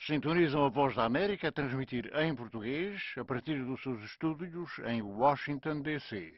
Sintonizam a Voz da América a transmitir em português a partir dos seus estúdios em Washington, D.C.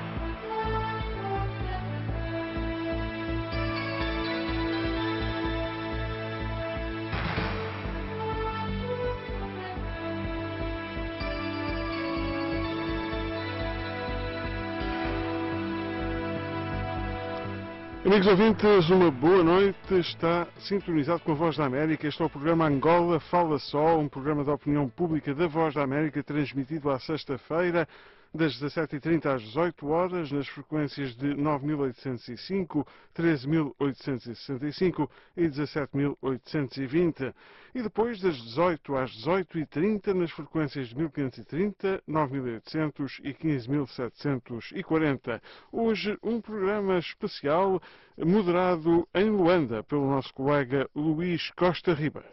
Amigos ouvintes, uma boa noite. Está sintonizado com a Voz da América. Este é o programa Angola Fala Só, um programa de opinião pública da Voz da América, transmitido à sexta-feira, das 17h30 às 18 horas, nas frequências de 9.805, 13.865 e 17.820. E depois, das 18 às 18h30, nas frequências de 1.530, 9.800 e 15.740. Hoje, um programa especial moderado em Luanda pelo nosso colega Luís Costa Ribas.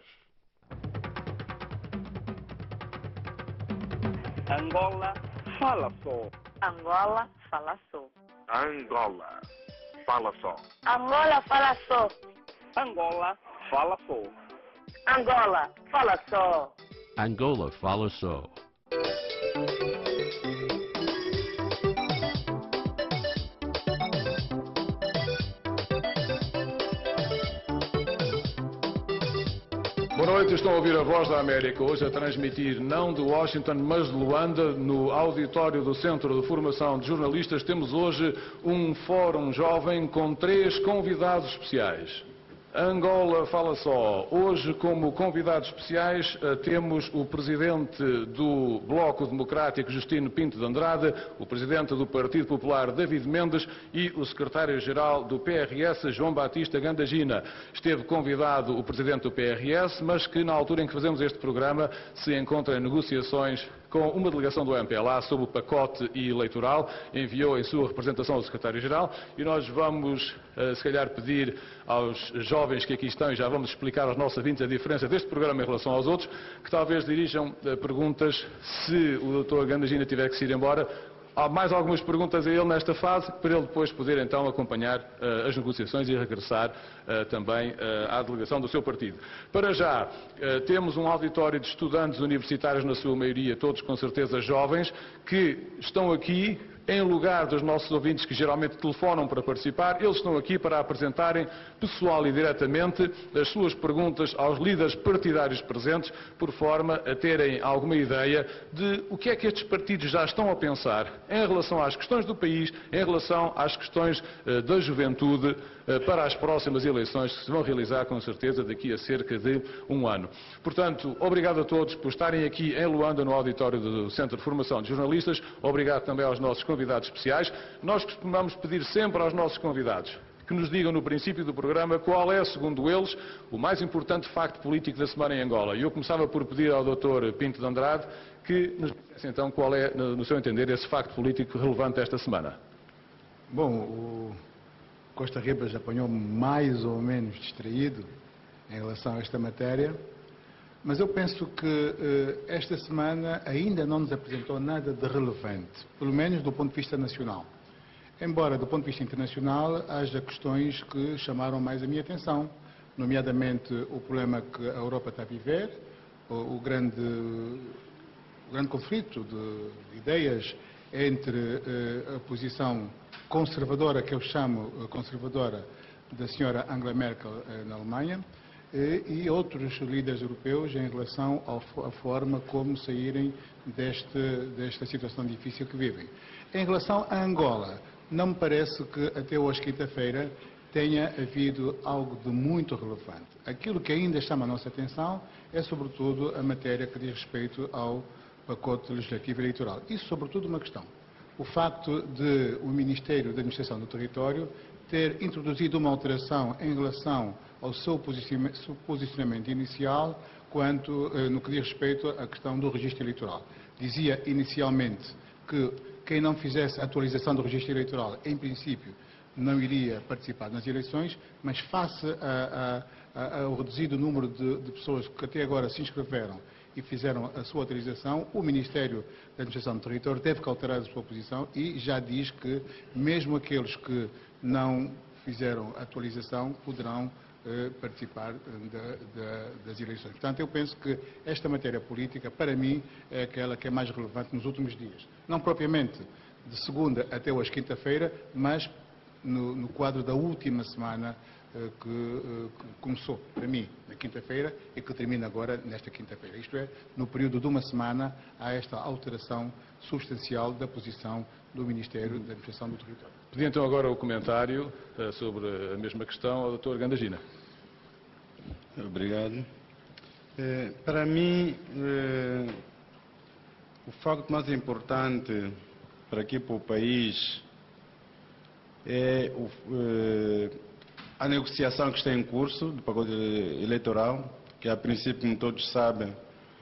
Angola Fala Só. Angola Fala Só. Angola Fala Só. Angola Fala Só. Angola Fala Só. Angola Fala Só. Angola Fala Só. Boa noite, estão a ouvir a Voz da América, hoje a transmitir não de Washington, mas de Luanda, no auditório do Centro de Formação de Jornalistas. Temos hoje um fórum jovem com 3 convidados especiais. Angola Fala Só. Hoje, como convidados especiais, temos o presidente do Bloco Democrático, Justino Pinto de Andrade, o presidente do Partido Popular, David Mendes, e o secretário-geral do PRS, João Batista Gandagina. Esteve convidado o presidente do PRS, mas que na altura em que fazemos este programa se encontra em negociações com uma delegação do MPLA sobre o pacote eleitoral, enviou em sua representação ao secretário-geral, e nós vamos, se calhar, pedir aos jovens que aqui estão, e já vamos explicar aos nossos ouvintes a diferença deste programa em relação aos outros, que talvez dirijam perguntas, se o Dr. Gandagina tiver que se ir embora. Há mais algumas perguntas a ele nesta fase, para ele depois poder então acompanhar as negociações e regressar também à delegação do seu partido. Para já, temos um auditório de estudantes universitários, na sua maioria, todos com certeza jovens, que estão aqui em lugar dos nossos ouvintes que geralmente telefonam para participar. Eles estão aqui para apresentarem pessoal e diretamente as suas perguntas aos líderes partidários presentes, por forma a terem alguma ideia de o que é que estes partidos já estão a pensar em relação às questões do país, em relação às questões da juventude, para as próximas eleições que se vão realizar, com certeza, daqui a cerca de um ano. Portanto, obrigado a todos por estarem aqui em Luanda, no auditório do Centro de Formação de Jornalistas. Obrigado também aos nossos convidados especiais. Nós costumamos pedir sempre aos nossos convidados que nos digam no princípio do programa qual é, segundo eles, o mais importante facto político da semana em Angola. E eu começava por pedir ao Dr. Pinto de Andrade que nos dissesse então qual é, no seu entender, esse facto político relevante esta semana. Bom, o Costa Ribas apanhou-me mais ou menos distraído em relação a esta matéria, mas eu penso que esta semana ainda não nos apresentou nada de relevante, pelo menos do ponto de vista nacional. Embora, do ponto de vista internacional, haja questões que chamaram mais a minha atenção, nomeadamente o problema que a Europa está a viver, o grande conflito de ideias entre a posição conservadora, que eu chamo conservadora, da senhora Angela Merkel na Alemanha, e outros líderes europeus em relação à forma como saírem desta situação difícil que vivem. Em relação a Angola, não me parece que até hoje, quinta-feira, tenha havido algo de muito relevante. Aquilo que ainda chama a nossa atenção é, sobretudo, a matéria que diz respeito ao pacote legislativo eleitoral. Isso, sobretudo, uma questão. O facto de o Ministério da Administração do Território ter introduzido uma alteração em relação ao seu posicionamento inicial quanto no que diz respeito à questão do registro eleitoral. Dizia inicialmente que quem não fizesse a atualização do registro eleitoral, em princípio, não iria participar nas eleições, mas face ao reduzido número de pessoas que até agora se inscreveram e fizeram a sua autorização, o Ministério da Administração do Território teve que alterar a sua posição e já diz que mesmo aqueles que não fizeram a atualização poderão participar das eleições. Portanto, eu penso que esta matéria política, para mim, é aquela que é mais relevante nos últimos dias. Não propriamente de segunda até hoje, quinta-feira, mas no quadro da última semana que começou, para mim, na quinta-feira e que termina agora nesta quinta-feira. Isto é, no período de uma semana, há esta alteração substancial da posição do Ministério da Administração do Território. Pedi então agora o comentário sobre a mesma questão ao Dr. Gandagina. Obrigado. Para mim, o facto mais importante para aqui para o país é a negociação que está em curso do pacote eleitoral, que a princípio, como todos sabem,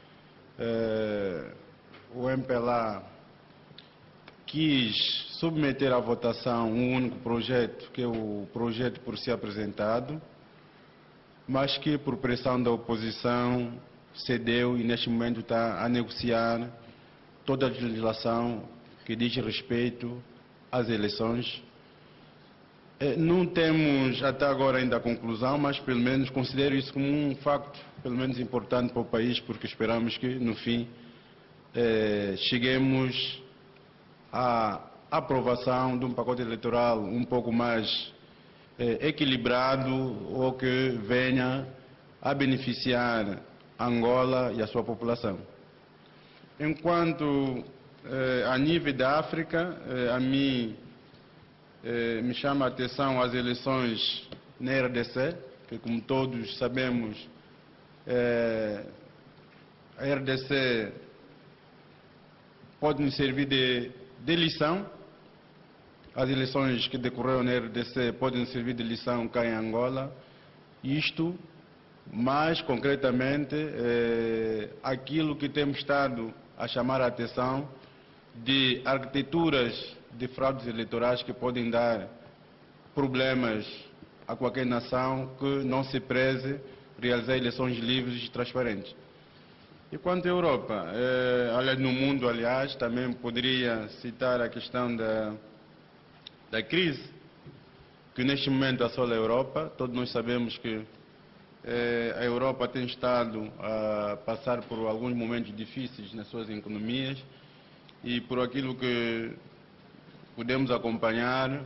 o MPLA quis submeter à votação um único projeto, que é o projeto por si apresentado, mas que por pressão da oposição cedeu e neste momento está a negociar toda a legislação que diz respeito às eleições. Não temos até agora ainda a conclusão, mas pelo menos considero isso como um facto, pelo menos importante para o país, porque esperamos que no fim cheguemos à aprovação de um pacote eleitoral um pouco mais equilibrado ou que venha a beneficiar Angola e a sua população. Enquanto a nível da África, a mim me chama a atenção as eleições na RDC, que como todos sabemos, a RDC pode nos servir de lição. As eleições que decorreram na RDC podem servir de lição cá em Angola. Isto, mais concretamente, aquilo que temos estado a chamar a atenção de arquiteturas de fraudes eleitorais que podem dar problemas a qualquer nação que não se preze realizar eleições livres e transparentes. E quanto à Europa, no mundo, aliás, também poderia citar a questão da crise que neste momento assola a Europa. Todos nós sabemos que a Europa tem estado a passar por alguns momentos difíceis nas suas economias e por aquilo que podemos acompanhar,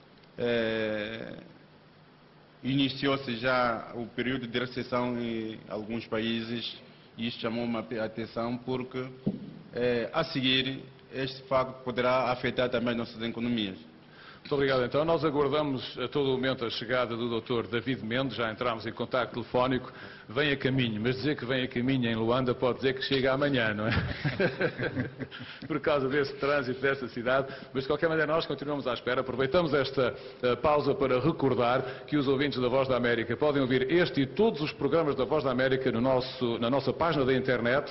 iniciou-se já o período de recessão em alguns países e isso chamou-me a atenção porque a seguir este facto poderá afetar também as nossas economias. Muito obrigado. Então, nós aguardamos a todo momento a chegada do Dr. David Mendes, já entramos em contacto telefónico, vem a caminho, mas dizer que vem a caminho em Luanda pode dizer que chega amanhã, não é? Por causa desse trânsito desta cidade, mas de qualquer maneira nós continuamos à espera. Aproveitamos esta pausa para recordar que os ouvintes da Voz da América podem ouvir este e todos os programas da Voz da América na nossa página da internet,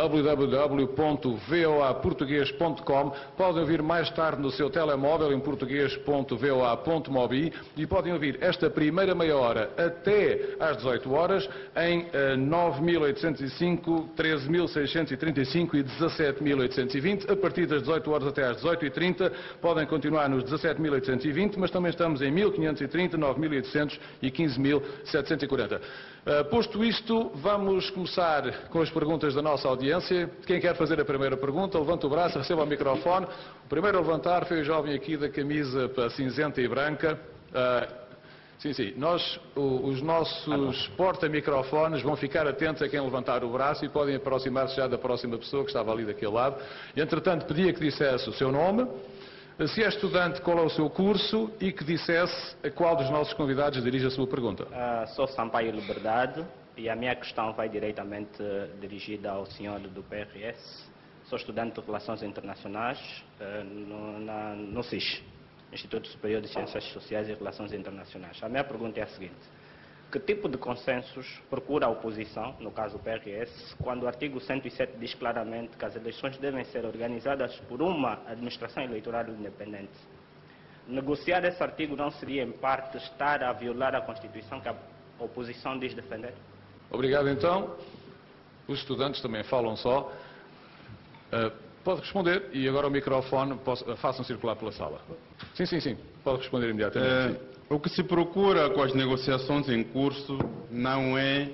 www.voaportugues.com. Podem ouvir mais tarde no seu telemóvel em português.voa.mobi e podem ouvir esta primeira meia hora até às 18 horas em 9.805, 13.635 e 17.820. A partir das 18 horas até às 18h30 podem continuar nos 17.820, mas também estamos em 1.530, 9.800 e 15.740. Posto isto, vamos começar com as perguntas da nossa audiência. Quem quer fazer a primeira pergunta, levanta o braço, receba o microfone. O primeiro a levantar foi o jovem aqui da camisa cinzenta e branca. Sim. Os nossos porta-microfones vão ficar atentos a quem levantar o braço e podem aproximar-se já da próxima pessoa que estava ali daquele lado. Entretanto, pedia que dissesse o seu nome, se é estudante, qual é o seu curso e que dissesse a qual dos nossos convidados dirige a sua pergunta. Sou Sampaio Liberdade e a minha questão vai diretamente dirigida ao senhor do PRS. Sou estudante de Relações Internacionais no SIS, Instituto Superior de Ciências Sociais e Relações Internacionais. A minha pergunta é a seguinte: que tipo de consensos procura a oposição, no caso o PRS, quando o artigo 107 diz claramente que as eleições devem ser organizadas por uma administração eleitoral independente? Negociar esse artigo não seria, em parte, estar a violar a Constituição que a oposição diz defender? Obrigado, então. Os estudantes também falam só. Pode responder e agora o microfone façam circular pela sala. Sim. Pode responder imediatamente. O que se procura com as negociações em curso não é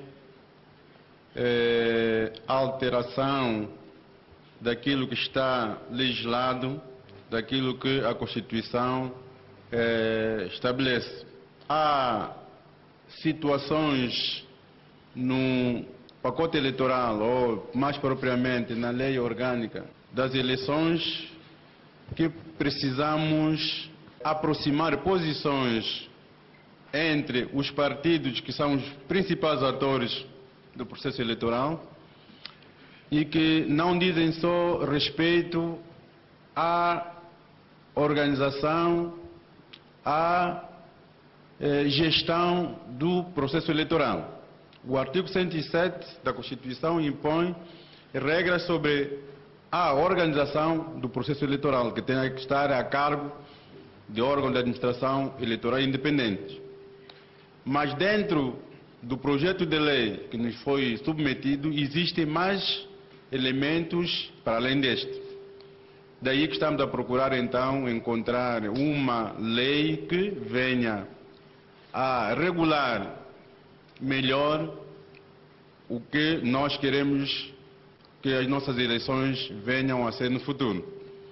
alteração daquilo que está legislado, daquilo que a Constituição estabelece. Há situações no pacote eleitoral, ou mais propriamente na lei orgânica das eleições, que precisamos aproximar posições entre os partidos que são os principais atores do processo eleitoral e que não dizem só respeito à organização, à gestão do processo eleitoral. O artigo 107 da Constituição impõe regras sobre a organização do processo eleitoral, que tem que estar a cargo de órgãos de administração eleitoral independentes. Mas dentro do projeto de lei que nos foi submetido, existem mais elementos para além deste. Daí que estamos a procurar então encontrar uma lei que venha a regular melhor o que nós queremos que as nossas eleições venham a ser no futuro.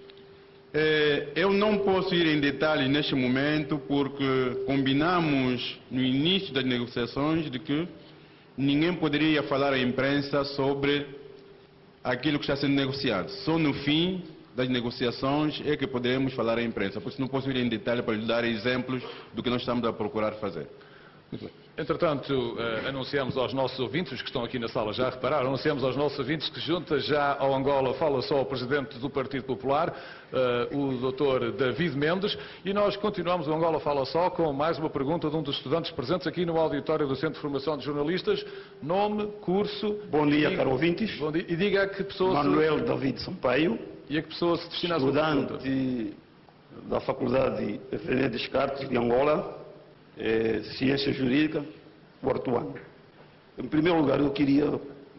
Eu não posso ir em detalhes neste momento porque combinamos no início das negociações de que ninguém poderia falar à imprensa sobre aquilo que está sendo negociado. Só no fim das negociações é que poderemos falar à imprensa. Por isso não posso ir em detalhe para lhe dar exemplos do que nós estamos a procurar fazer. Muito bem. Entretanto, anunciamos aos nossos ouvintes, os que estão aqui na sala já repararam, anunciamos aos nossos ouvintes que junta já ao Angola Fala Só o Presidente do Partido Popular, o Dr. David Mendes, e nós continuamos o Angola Fala Só com mais uma pergunta de um dos estudantes presentes aqui no auditório do Centro de Formação de Jornalistas. Nome, curso... Bom dia, caros ouvintes. Bom dia. E diga a que pessoa... Manuel David Sampaio. E a que pessoa se destina a sua pergunta? Estudante da Faculdade René Descartes de Angola, Ciência Jurídica, quarto ano. Em primeiro lugar, eu queria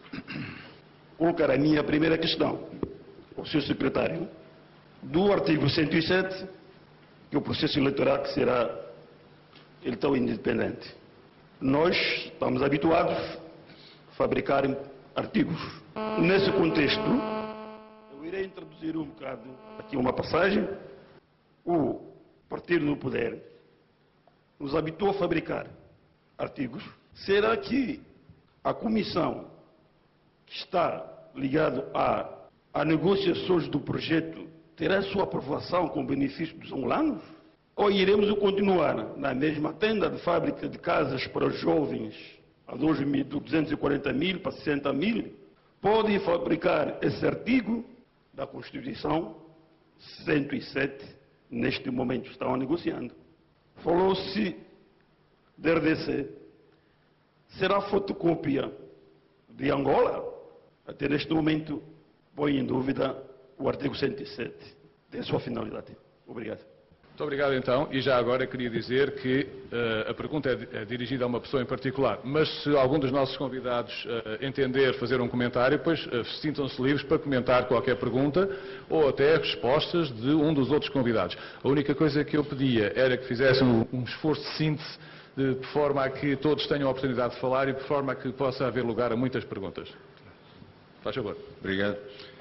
colocar a minha primeira questão ao Sr. Secretário do artigo 107, que é o processo eleitoral que será então independente. Nós estamos habituados a fabricar artigos. Nesse contexto, eu irei introduzir um bocado aqui uma passagem. O Partido no Poder nos habituou a fabricar artigos. Será que a comissão que está ligada a negociações do projeto terá sua aprovação com benefício dos angolanos? Ou iremos continuar na mesma tenda de fábrica de casas para os jovens a 240 mil para 60 mil? Podem fabricar esse artigo da Constituição 107, neste momento estão negociando. Falou-se de RDC. Será fotocópia de Angola? Até neste momento, põe em dúvida o artigo 107. Tem sua finalidade. Obrigado. Muito obrigado, então. E já agora queria dizer que a pergunta é dirigida a uma pessoa em particular, mas se algum dos nossos convidados entender fazer um comentário, pois sintam-se livres para comentar qualquer pergunta ou até respostas de um dos outros convidados. A única coisa que eu pedia era que fizessem um esforço de síntese de forma a que todos tenham a oportunidade de falar e de forma a que possa haver lugar a muitas perguntas. Faz favor. Obrigado.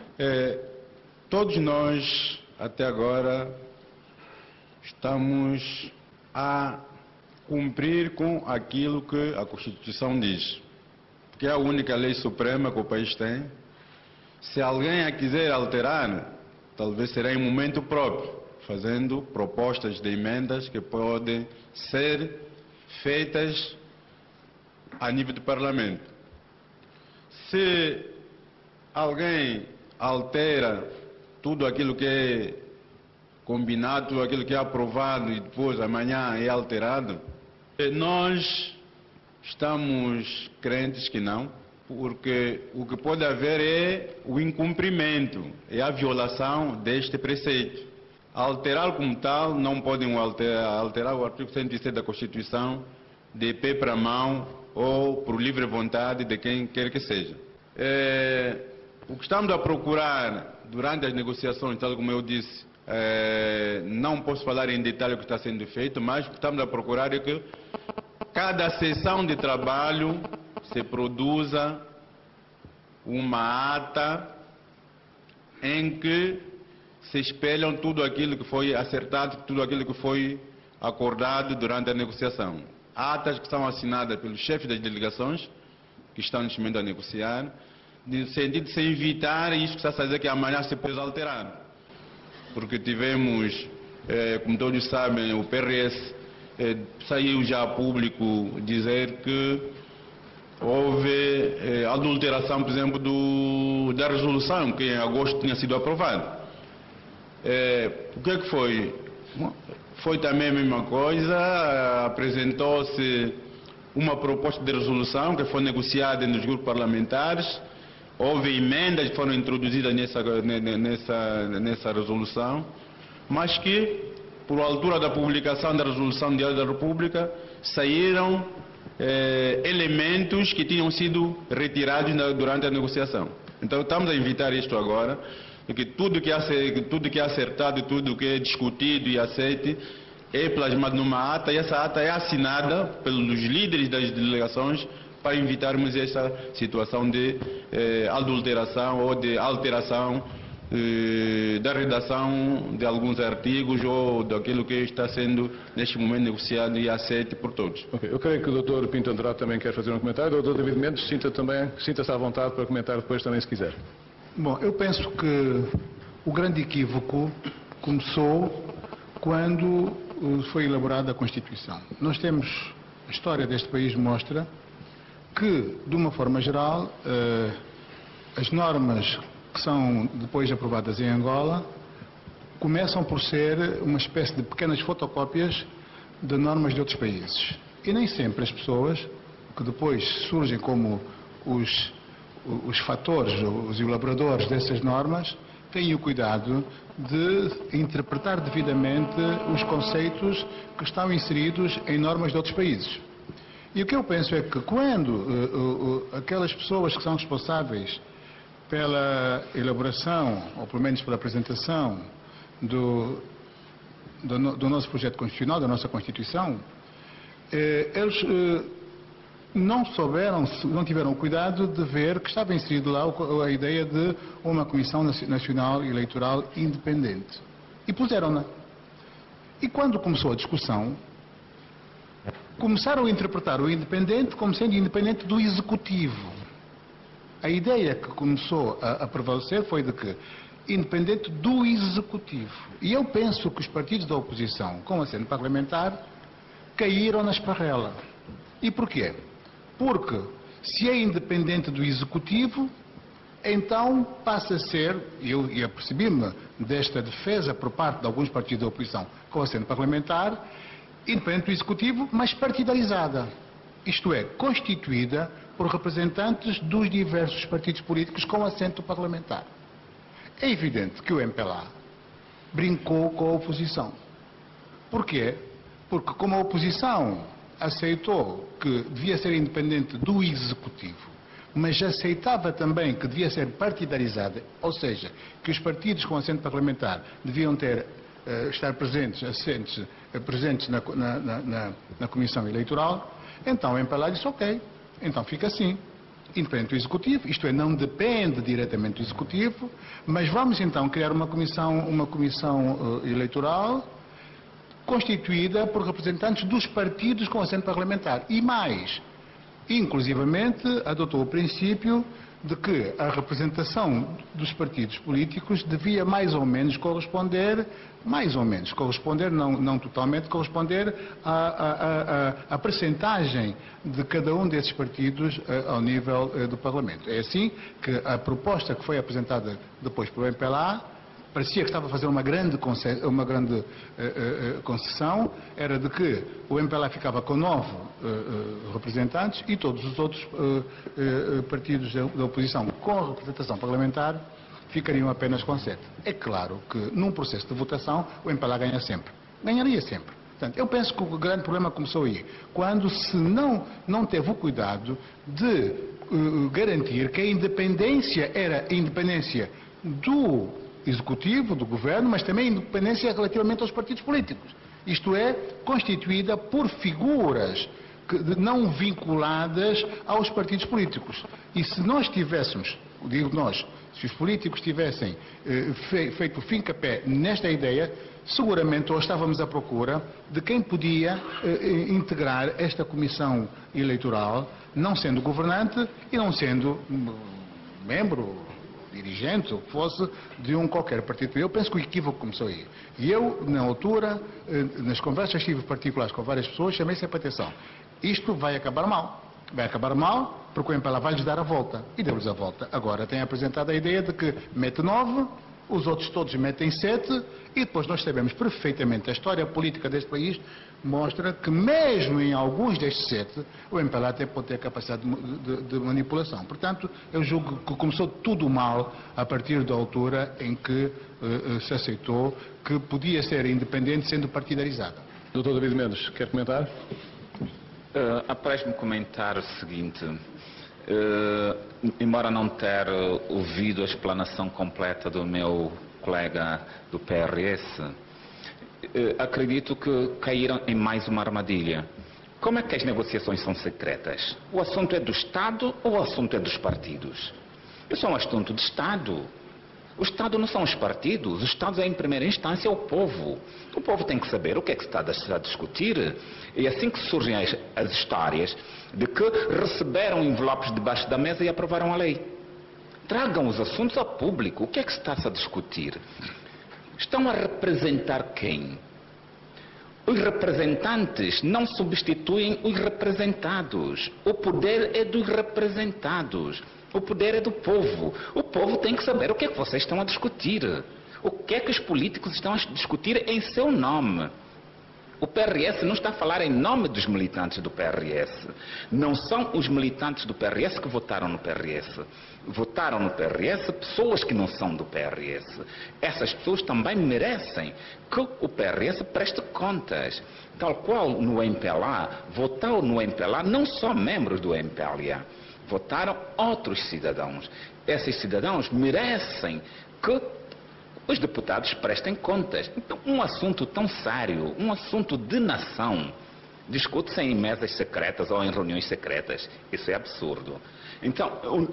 Todos nós, até agora, estamos a cumprir com aquilo que a Constituição diz, que é a única lei suprema que o país tem. Se alguém a quiser alterar, talvez será em momento próprio, fazendo propostas de emendas que podem ser feitas a nível do Parlamento. Se alguém altera tudo aquilo que é combinado, tudo aquilo que é aprovado e depois amanhã é alterado, nós estamos crentes que não, porque o que pode haver é o incumprimento, é a violação deste preceito. Alterar como tal, não podem alterar o artigo 107 da Constituição de pé para mão ou por livre vontade de quem quer que seja. O que estamos a procurar durante as negociações, tal como eu disse, Não posso falar em detalhe o que está sendo feito, mas o que estamos a procurar é que cada sessão de trabalho se produza uma ata em que se espelham tudo aquilo que foi acertado, tudo aquilo que foi acordado durante a negociação. Atas que são assinadas pelos chefes das delegações, que estão neste momento a negociar, no sentido de se evitar isso que está a dizer que amanhã se pode alterar. Porque tivemos, como todos sabem, o PRS saiu já a público dizer que houve adulteração, por exemplo, da resolução que em agosto tinha sido aprovada. O que é que foi? Foi também a mesma coisa, apresentou-se uma proposta de resolução que foi negociada nos grupos parlamentares, houve emendas que foram introduzidas nessa resolução, mas que, por altura da publicação da resolução do Diário da República, saíram elementos que tinham sido retirados durante a negociação. Então estamos a evitar isto agora, porque tudo que é acertado, tudo que é discutido e aceite é plasmado numa ata, e essa ata é assinada pelos líderes das delegações para evitarmos essa situação de adulteração ou de alteração da redação de alguns artigos ou daquilo que está sendo neste momento negociado e aceito por todos. Okay. Eu creio que o Dr. Pinto Andrade também quer fazer um comentário. O Dr. David Mendes, sinta-se à vontade para comentar depois também se quiser. Bom, eu penso que o grande equívoco começou quando foi elaborada a Constituição. Nós temos, a história deste país mostra que, de uma forma geral, as normas que são depois aprovadas em Angola começam por ser uma espécie de pequenas fotocópias de normas de outros países. E nem sempre as pessoas que depois surgem como os fatores, os elaboradores dessas normas, têm o cuidado de interpretar devidamente os conceitos que estão inseridos em normas de outros países. E o que eu penso é que quando aquelas pessoas que são responsáveis pela elaboração, ou pelo menos pela apresentação do nosso projeto constitucional, da nossa Constituição, eles não tiveram o cuidado de ver que estava inserido lá a ideia de uma Comissão Nacional Eleitoral independente. E puseram-na. E quando começou a discussão, começaram a interpretar o independente como sendo independente do Executivo. A ideia que começou a prevalecer foi de que independente do Executivo. E eu penso que os partidos da oposição, com assento parlamentar, caíram na esparrela. E porquê? Porque se é independente do Executivo, então passa a ser, e eu apercebi-me desta defesa por parte de alguns partidos da oposição com assento parlamentar, independente do Executivo, mas partidarizada. Isto é, constituída por representantes dos diversos partidos políticos com assento parlamentar. É evidente que o MPLA brincou com a oposição. Porquê? Porque como a oposição aceitou que devia ser independente do Executivo, mas aceitava também que devia ser partidarizada, ou seja, que os partidos com assento parlamentar deviam estar presentes na Comissão Eleitoral, então o MPLA disse, ok, então fica assim, independente do Executivo, isto é, não depende diretamente do Executivo, mas vamos então criar uma comissão eleitoral constituída por representantes dos partidos com assento parlamentar. E mais, inclusivamente, adotou o princípio de que a representação dos partidos políticos devia mais ou menos corresponder, não totalmente, corresponder à percentagem de cada um desses partidos ao nível do Parlamento. É assim que a proposta que foi apresentada depois pelo MPLA parecia que estava a fazer uma grande concessão, era de que o MPLA ficava com 9 representantes e todos os outros partidos da oposição com representação parlamentar ficariam apenas com 7. É claro que num processo de votação o MPLA ganha sempre. Ganharia sempre. Portanto, eu penso que o grande problema começou aí, quando se não teve o cuidado de garantir que a independência era a independência do executivo, do governo, mas também independência relativamente aos partidos políticos. Isto é, constituída por figuras não vinculadas aos partidos políticos. E se nós tivéssemos, digo nós, se os políticos tivessem feito fim-capé nesta ideia, seguramente hoje estávamos à procura de quem podia integrar esta comissão eleitoral, não sendo governante e não sendo membro, dirigente, ou que fosse, de um qualquer partido. Eu penso que o equívoco começou aí. E eu, na altura, nas conversas que tive particulares com várias pessoas, chamei sempre a atenção. Isto vai acabar mal. Vai acabar mal porque o MPLA vai-lhes dar a volta. E deu-lhes a volta. Agora tem apresentado a ideia de que mete 9, os outros todos metem 7, e depois nós sabemos perfeitamente a história política deste país mostra que mesmo em alguns destes 7, o MPLA até pode ter capacidade de manipulação. Portanto, eu julgo que começou tudo mal a partir da altura em que se aceitou que podia ser independente sendo partidarizada. Dr. David Mendes, quer comentar? Apraz-me comentar o seguinte. Embora não ter ouvido a explanação completa do meu colega do PRS, acredito que caíram em mais uma armadilha. Como é que as negociações são secretas? O assunto é do Estado ou o assunto é dos partidos? Isso é um assunto de Estado. O Estado não são os partidos, o Estado é em primeira instância o povo. O povo tem que saber o que é que se está a discutir. E assim que surgem as histórias de que receberam envelopes debaixo da mesa e aprovaram a lei. Tragam os assuntos ao público. O que é que se está a discutir? Estão a representar quem? Os representantes não substituem os representados. O poder é dos representados. O poder é do povo. O povo tem que saber o que é que vocês estão a discutir. O que é que os políticos estão a discutir em seu nome. O PRS não está a falar em nome dos militantes do PRS. Não são os militantes do PRS que votaram no PRS. Votaram no PRS pessoas que não são do PRS. Essas pessoas também merecem que o PRS preste contas. Tal qual no MPLA, votaram no MPLA não só membros do MPLA. Votaram outros cidadãos. Esses cidadãos merecem que os deputados prestem contas. Então, um assunto tão sério, um assunto de nação, discute-se em mesas secretas ou em reuniões secretas. Isso é absurdo. Então,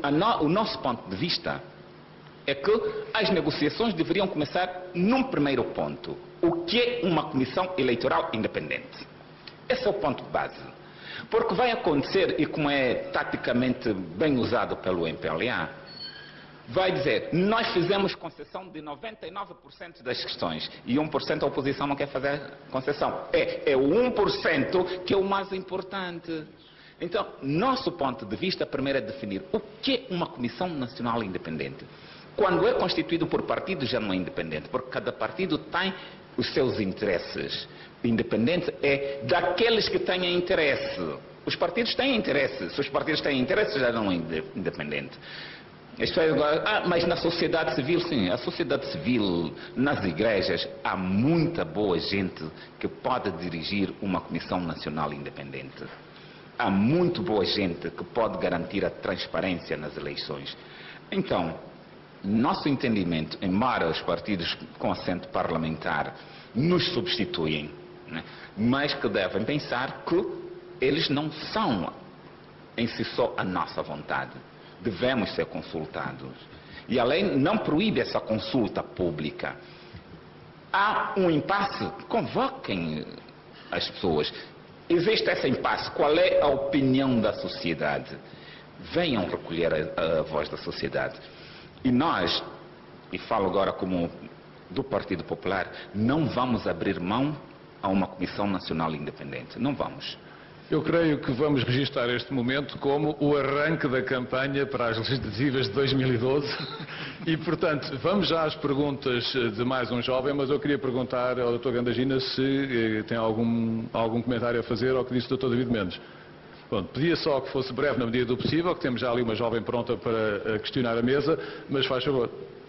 o nosso ponto de vista é que as negociações deveriam começar num primeiro ponto. O que é uma comissão eleitoral independente? Esse é o ponto de base. Porque vai acontecer, e como é taticamente bem usado pelo MPLA, vai dizer, nós fizemos concessão de 99% das questões e 1% a oposição não quer fazer concessão. É o 1% que é o mais importante. Então, nosso ponto de vista, primeiro é definir o que é uma Comissão Nacional Independente. Quando é constituído por partidos já não é independente, porque cada partido tem os seus interesses. Independente é daqueles que têm interesse. Os partidos têm interesse. Se os partidos têm interesse, já não é independente. Isto é, mas na sociedade civil, sim. A sociedade civil, nas igrejas, há muita boa gente que pode dirigir uma Comissão Nacional Independente. Há muito boa gente que pode garantir a transparência nas eleições. Então, nosso entendimento, embora os partidos com assento parlamentar nos substituem, né, mas que devem pensar que eles não são em si só a nossa vontade. Devemos ser consultados. E a lei não proíbe essa consulta pública. Há um impasse, convoquem as pessoas. Existe esse impasse, qual é a opinião da sociedade? Venham recolher a voz da sociedade. E nós, e falo agora como do Partido Popular, não vamos abrir mão a uma Comissão Nacional Independente. Não vamos. Eu creio que vamos registrar este momento como o arranque da campanha para as legislativas de 2012 e, portanto, vamos já às perguntas de mais um jovem, mas eu queria perguntar ao Dr. Gandagina se tem algum comentário a fazer ao que disse o Dr. David Mendes. Bom, pedia só que fosse breve na medida do possível, que temos já ali uma jovem pronta para questionar a mesa, mas faz favor.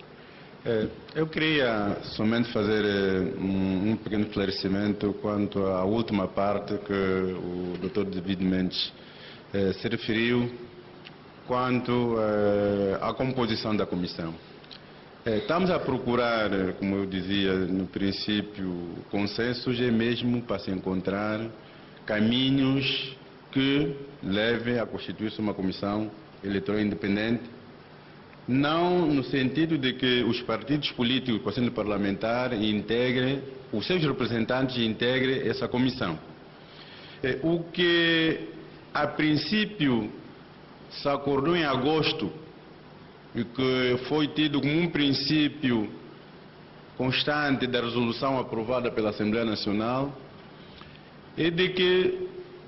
Eu queria somente fazer um pequeno esclarecimento quanto à última parte que o Dr. David Mendes se referiu quanto à composição da comissão. Estamos a procurar, como eu dizia no princípio, consensos é mesmo para se encontrar caminhos que levem a constituir-se uma comissão eleitoral independente, não no sentido de que os partidos políticos, o Conselho Parlamentar, integrem, os seus representantes integrem essa comissão. O que a princípio se acordou em agosto e que foi tido como um princípio constante da resolução aprovada pela Assembleia Nacional é de que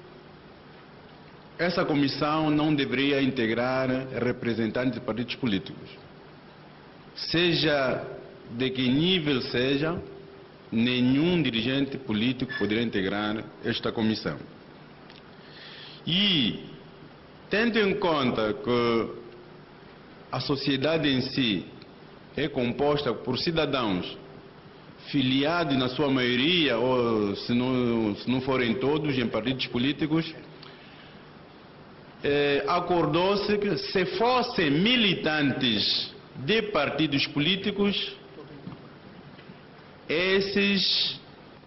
essa comissão não deveria integrar representantes de partidos políticos. Seja de que nível seja, nenhum dirigente político poderia integrar esta comissão. E, tendo em conta que a sociedade em si é composta por cidadãos filiados na sua maioria, ou se não forem todos, em partidos políticos, acordou-se que se fossem militantes de partidos políticos, esses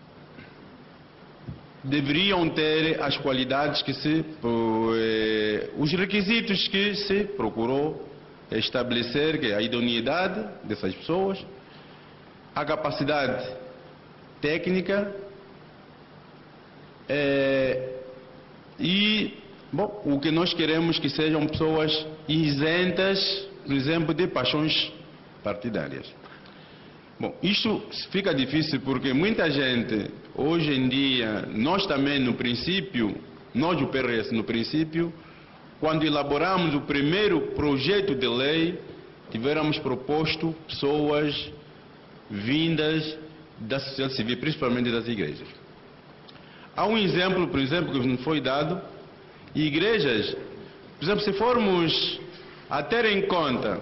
deveriam ter as qualidades que os requisitos que se procurou estabelecer, que é a idoneidade dessas pessoas, a capacidade técnica e, bom, o que nós queremos que sejam pessoas isentas, por exemplo, de paixões partidárias. Bom, isto fica difícil porque muita gente, hoje em dia, nós também no princípio, nós do PRS no princípio, quando elaboramos o primeiro projeto de lei, tivermos proposto pessoas vindas da sociedade civil, principalmente das igrejas. Há um exemplo, por exemplo, que nos foi dado, igrejas, por exemplo, se formos a ter em conta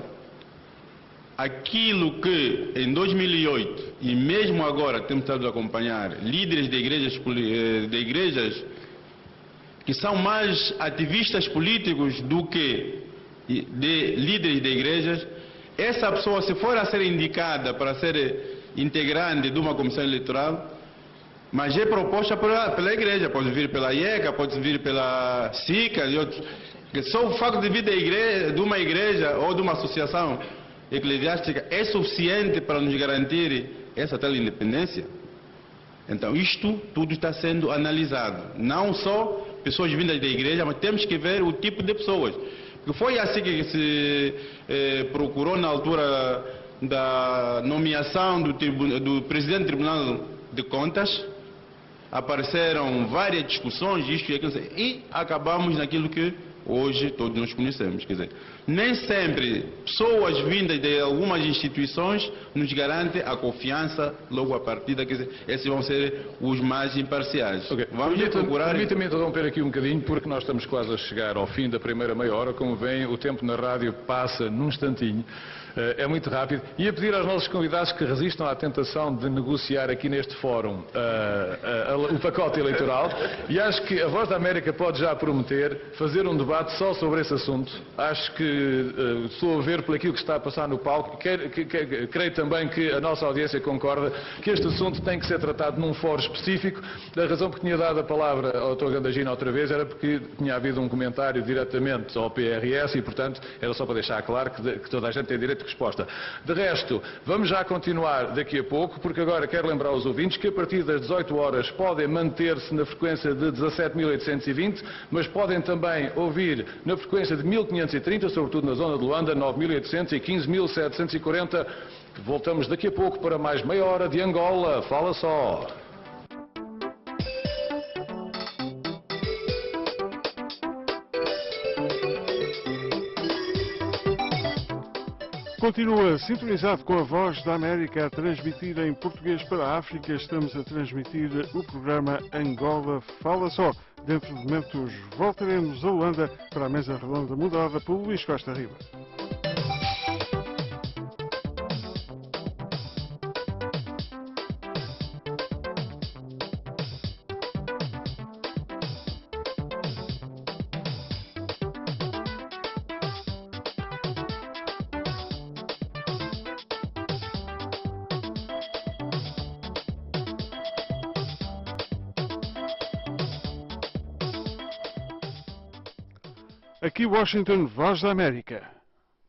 aquilo que em 2008 e mesmo agora temos estado a acompanhar líderes de igrejas que são mais ativistas políticos do que de líderes de igrejas, essa pessoa, se for a ser indicada para ser integrante de uma comissão eleitoral, mas é proposta pela igreja, pode vir pela IECA, pode vir pela SICA e outros, que só o facto de vir de uma igreja ou de uma associação eclesiástica é suficiente para nos garantir essa tal independência? Então, isto tudo está sendo analisado, não só pessoas vindas da igreja, mas temos que ver o tipo de pessoas. Porque foi assim que se procurou na altura da nomeação do presidente do Tribunal de Contas, apareceram várias discussões, isto e aquilo, e acabamos naquilo que hoje todos nós conhecemos. Quer dizer, nem sempre pessoas vindas de algumas instituições nos garantem a confiança logo à partida, quer dizer, esses vão ser os mais imparciais. Okay. Vamos procurar... Permita-me interromper aqui um bocadinho, porque nós estamos quase a chegar ao fim da primeira meia hora. Como vem, o tempo na rádio passa num instantinho. É muito rápido. E a pedir aos nossos convidados que resistam à tentação de negociar aqui neste fórum o pacote eleitoral. E acho que a Voz da América pode já prometer fazer um debate só sobre esse assunto. Acho que estou a ver por aquilo que está a passar no palco. Creio também que a nossa audiência concorda que este assunto tem que ser tratado num fórum específico. A razão por que tinha dado a palavra ao Dr. Gandagino outra vez era porque tinha havido um comentário diretamente ao PRS e, portanto, era só para deixar claro que toda a gente tem direito de resposta. De resto, vamos já continuar daqui a pouco, porque agora quero lembrar aos ouvintes que a partir das 18 horas podem manter-se na frequência de 17.820, mas podem também ouvir na frequência de 1.530, sobretudo na zona de Luanda, 9.800 e 15.740. Voltamos daqui a pouco para mais meia hora de Angola. Fala só! Continua sintonizado com a Voz da América a transmitir em português para a África. Estamos a transmitir o programa Angola Fala Só. Dentro de momentos voltaremos a Luanda para a mesa redonda moderada por Luís Costa Riba. Aqui Washington, Voz da América.